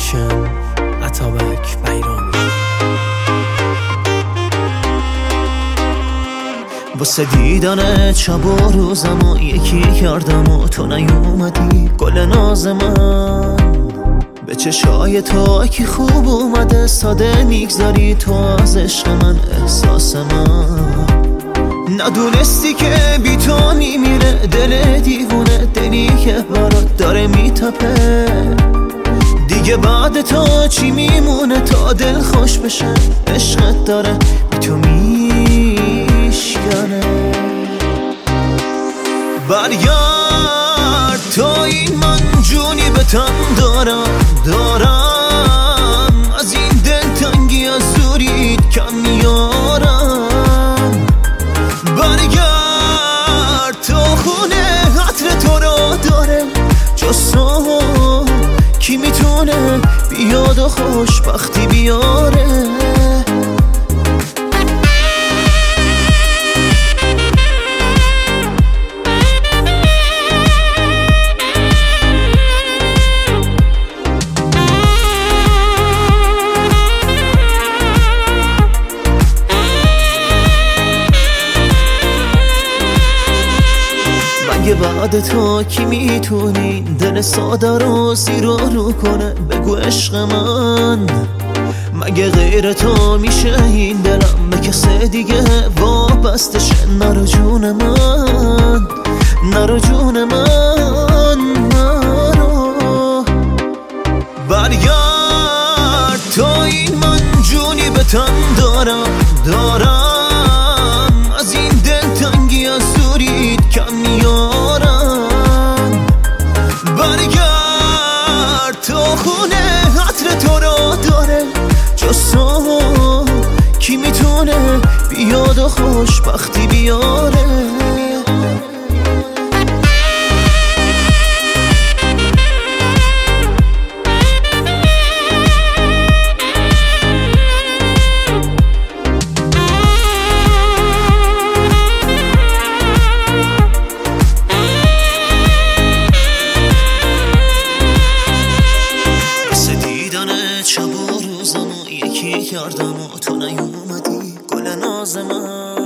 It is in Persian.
پروداکشن عطابک بیرانی. واسه دیدن شب و روزم و یکی کردم و تو نیومدی گل ناز من. به چشای تو که خوب اومده ساده میگذاری تو از عشق من احساس من. ندونستی که بی تو میمیره دل دیوونه، دلی که برات داره میتپه. دیگه بعد تو چی میمونه تا دل خوش بشه؟ عشقت داره بی تو میشکنه. برگرد تا این من جونی به تن دارم از این دلتنگی از زورید کم میارم. برگرد تا خونه عطر تو را داره جز تو کی میتونه بیاد و خوشبختی بیاره. بعد تو کی میتونی دل ساده رو زیرو کنه؟ بگو عشق من مگه غیر تو میشه این دلم به کسی دیگه وابسته شه؟ نرو جون من، نرو جون من، نرو. برگرد تا این من جونی به تن دارم از این دلتنگی از زورید کم میارم. برگرد تا خونه عطر تو را داره جز تو کی میتونه بیاد و خوشبختی بیاره. شب و روزم و یکی کردم و تو نیومدی گل ناز من.